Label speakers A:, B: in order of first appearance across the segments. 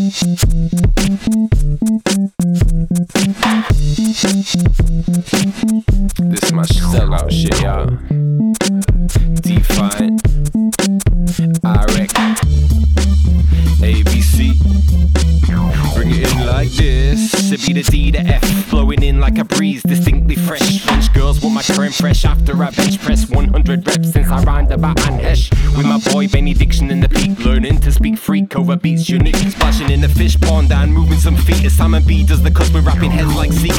A: This is my sellout shit, y'all. Defiant, Irec, ABC. Bring it in like this. It be the D to F, blowing in like a breeze, distinctly fresh. French girls want my creme fresh after I bench press 100 reps since I rhymed about and hesh. With my boy Benny Diction in the peak, learning to speak freak over beats unique. Splashing in the fish pond and moving some feet as Simon B does the cuz we're rapping heads like seats.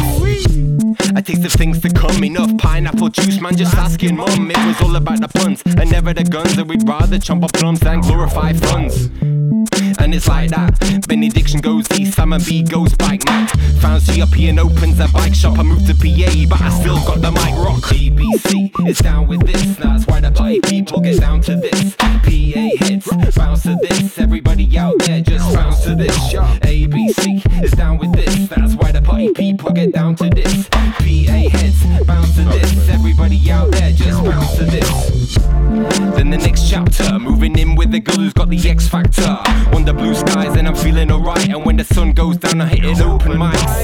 A: A taste of things to come, enough pineapple juice, man, just asking mum. It was all about the puns and never the guns, and we'd rather chomp up plums than glorify funds. And it's like that, Benediction goes east, Simon B goes bike map. Found CRP and opens a bike shop. I moved to PA, but I still got the mic rock. ABC is down with this, that's why the party people get down to this. PA heads, bounce to this, everybody out there just bounce to this. ABC is down with this, that's why the party people get down to this. PA heads, bounce to this, everybody out there just bounce to this. Then the next chapter, moving in with the girl who's got the X Factor. Under blue skies and I'm feeling alright, and when the sun goes down I hit it open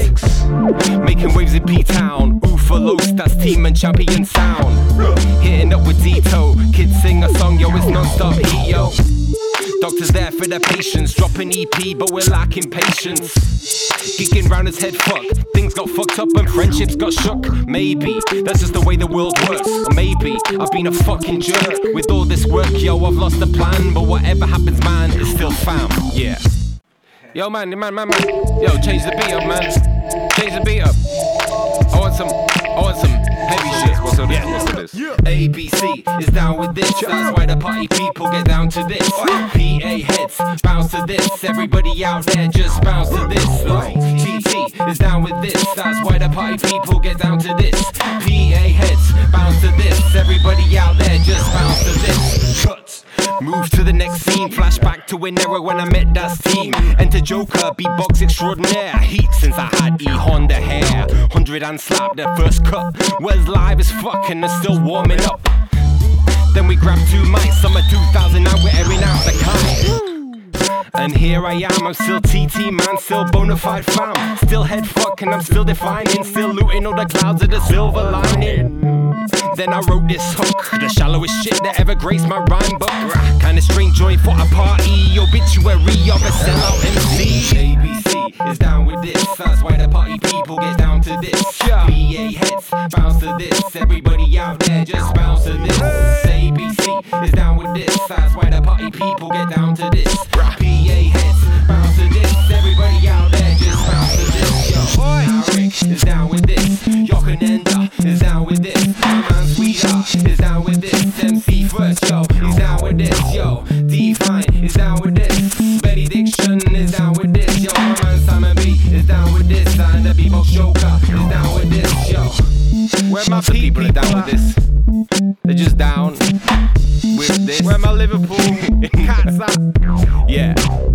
A: mics. Making waves in P-Town, Oofalos, that's team and champion sound. Hitting up with Dito, kids sing a song, yo, it's non-stop heat, yo. Doctors there for the patients, dropping EP but we're lacking patience. Geeking round his head fucked, things got fucked up and friendships got shook. Maybe, that's just the way the world works. Or maybe, I've been a fucking jerk. With all this work, yo, I've lost the plan. But whatever happens, man, it's still fam, yeah. Yo, man, yo, change the beat up, man. Change the beat up. I want some heavy shit. What's up this? ABC is down with this, that's why the party people get down to this. PA heads, bounce to this, everybody out there just bounce to this. TT is down with this, that's why the party people get down to this. PA heads, bounce to this, everybody out there just bounce to this. Cuts. Move to the next scene, flashback to an era when I met that team. Enter Joker, beatbox extraordinaire. Heat since I had E-Honda hair. 100 and slap, the first cut was live as fuck and they're still warming up. Then we grabbed 2 mics, summer 2000, and we're airing out the kite. And here I am, I'm still TT man, still bonafide fam. Still head fuck and I'm still defining, still looting all the clouds of the silver lining. Then I wrote this hook, the shallowest shit that ever graced my rhyme book. Kinda strange joint for a party, obituary of a sellout MC. ABC is down with this, that's why the party people get down to this. PA heads, bounce to this, everybody out there just bounce to this. ABC is down with this, that's why the party people get down to this. PA heads, bounce to this, everybody out there just bounce to this. Yo, Irec is down with this, Yokanenda is down with this. My man Sweetheart is down with this. MC First, yo, he's down with this. Yo, Defiant is down with this. Benediction is down with this. Yo, my man Simon B is down with this. And the beatbox Joker is down with this. Yo, where my people are down with this? They're just down with this. Where my Liverpool cats at? Yeah.